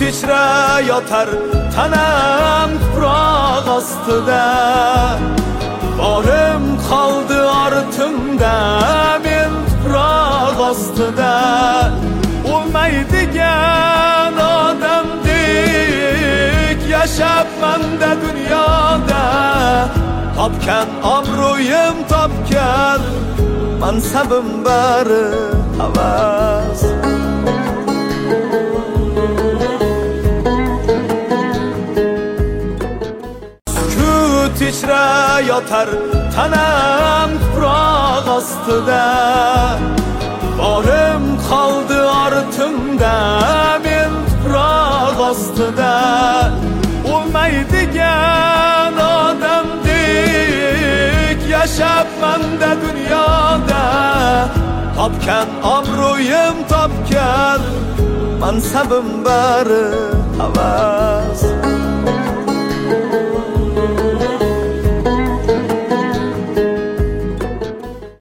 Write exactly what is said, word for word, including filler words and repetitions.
ichra yotar tanam tuproq ostida. Borim qoldi ortimda men tuproq ostida. O'lmaydigan odamdek yashabman-da dunyoda. Topgan obro'yim topgan mansabim bari havas. Sukut ichra yotar tanam tuproq ostida. Borim qoldi ortimda men tuproq ostida. O'lmaydigan odamdek yashabman-da dunyoda. Topgan obro'yim topgan mansabim bari havas.